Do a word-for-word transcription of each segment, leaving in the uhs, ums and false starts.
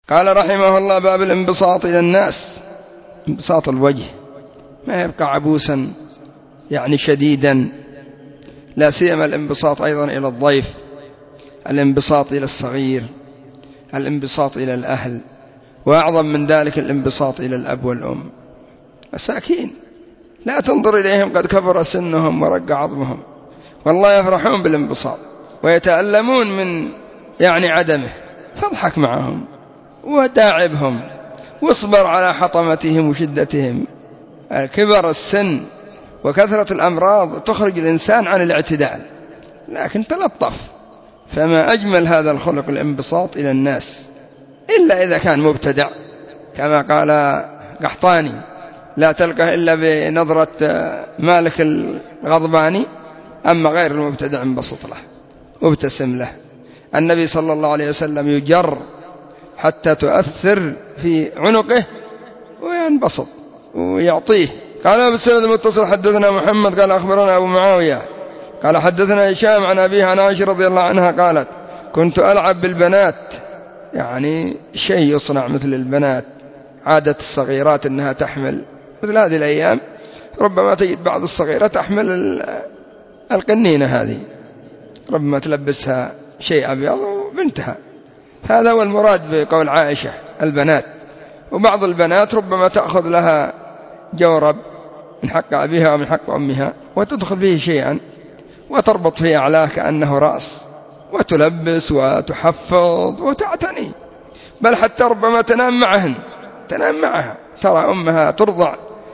قال رحمه الله: باب الانبساط إلى الناس، انبساط الوجه، ما يبقى عبوسا يعني شديدا، لا سيما الانبساط أيضا إلى الضيف، الانبساط إلى الصغير، الانبساط إلى الأهل، وأعظم من ذلك الانبساط إلى الأب والأم. مساكين لا تنظر إليهم قد كبر سنهم ورق عظمهم، والله يفرحون بالانبساط ويتألمون من يعني عدمه، فاضحك معهم وداعبهم واصبر على حطمتهم وشدتهم. كبر السن وكثرة الأمراض تخرج الإنسان عن الاعتدال، لكن تلطف. فما أجمل هذا الخلق الانبساط إلى الناس، إلا إذا كان مبتدع كما قال قحطاني: لا تلقى إلا بنظرة مالك الغضباني، أما غير المبتدع انبسط له وابتسم له. النبي صلى الله عليه وسلم يجر حتى تؤثر في عنقه وينبسط ويعطيه. قال بالسند المتصل: حدثنا محمد قال أخبرنا أبو معاوية قال حدثنا هشام عن أبيه عن عائشة رضي الله عنها قالت: كنت ألعب بالبنات، يعني شيء يصنع مثل البنات، عادة الصغيرات أنها تحمل، مثل هذه الأيام ربما تجد بعض الصغيرة تحمل القنينة هذه، ربما تلبسها شيء أبيض وبنتها، هذا هو المراد بقول عائشة البنات. وبعض البنات ربما تأخذ لها جورب من حق أبيها ومن حق أمها وتدخل فيه شيئا وتربط فيه أعلاه كأنه رأس، وتلبس وتحفظ وتعتني، بل حتى ربما تنام معهن، تنام معها، ترى أمها ترضع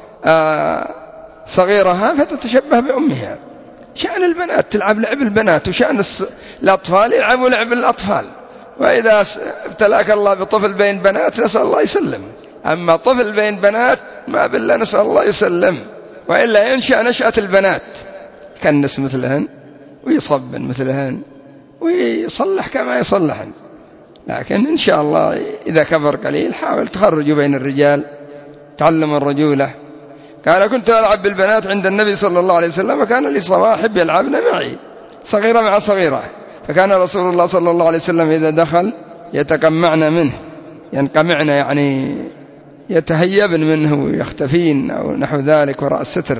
صغيرها فتتشبه بأمها. شأن البنات تلعب لعب البنات، وشأن الأطفال يلعبوا لعب الأطفال. وإذا ابتلاك الله بطفل بين بنات نسأل الله يسلم، أما طفل بين بنات ما بالله نسأل الله يسلم، وإلا ينشأ نشأة البنات، كنس مثلهن ويصبن مثلهن ويصلح كما يصلحن. لكن إن شاء الله إذا كبر قليل حاول تخرج بين الرجال، تعلم الرجولة. قال: كنت ألعب بالبنات عند النبي صلى الله عليه وسلم، وكان لي صواحب يلعبن معي صغيرة مع صغيرة، فكان رسول الله صلى الله عليه وسلم إذا دخل يتقمعن منه، ينقمعن يعني يتهيبن منه ويختفين أو نحو ذلك وراء الستر،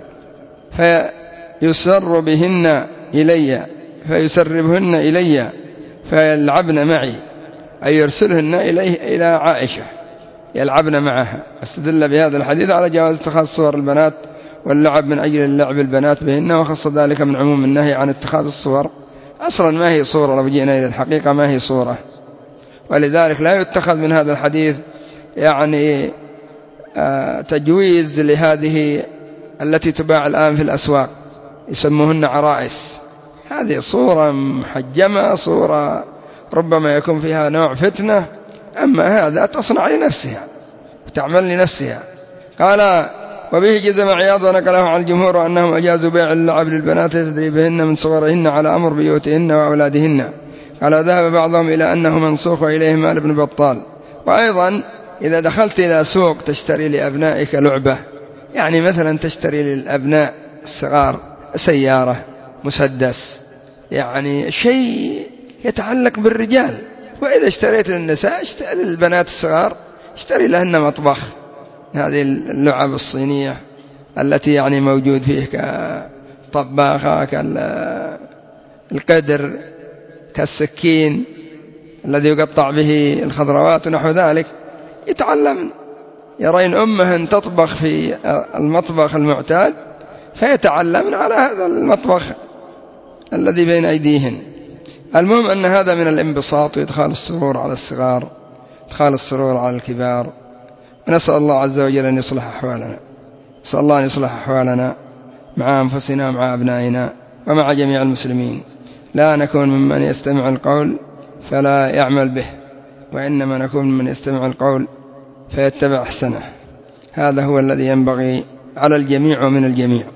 فيسر بهن إلي فيسربهن إلي فيلعبن معي، أي يرسلهن إليه إلى عائشة يلعبن معها. استدل بهذا الحديث على جواز اتخاذ صور البنات واللعب من أجل اللعب البنات بهن، وخص ذلك من عموم النهي عن اتخاذ الصور. أصلا ما هي صورة، لو جئنا إلى الحقيقة ما هي صورة، ولذلك لا يتخذ من هذا الحديث يعني تجويز لهذه التي تباع الآن في الأسواق يسموهن عرائس، هذه صورة محجمة، صورة ربما يكون فيها نوع فتنة، أما هذا تصنع لنفسها وتعمل لنفسها. قال: وبه جزم عياض ونقله عن الجمهور أنهم أجازوا بيع اللعب للبنات تدريبهن من صغرهن على أمر بيوتهن وأولادهن. قال: ذهب بعضهم إلى أنه منسوخ وإليه مال ابن بطال. وأيضا إذا دخلت إلى سوق تشتري لأبنائك لعبة، يعني مثلا تشتري للأبناء الصغار سيارة، مسدس، يعني شيء يتعلق بالرجال، وإذا اشتريت للنساء اشتري للبنات الصغار اشتري لهن مطبخ، هذه اللعب الصينية التي يعني موجود فيه كطباخة، كالقدر، كالسكين الذي يقطع به الخضروات ونحو ذلك، يتعلم، يرين أمهن تطبخ في المطبخ المعتاد فيتعلمن على هذا المطبخ الذي بين أيديهن. المهم أن هذا من الانبساط وإدخال السرور على الصغار، إدخال السرور على الكبار. ونسأل الله عز وجل أن يصلح أحوالنا، نسأل الله أن يصلح أحوالنا مع أنفسنا ومع أبنائنا ومع جميع المسلمين، لا نكون ممن يستمع القول فلا يعمل به، وإنما نكون ممن يستمع القول فيتبع أحسنه. هذا هو الذي ينبغي على الجميع ومن الجميع.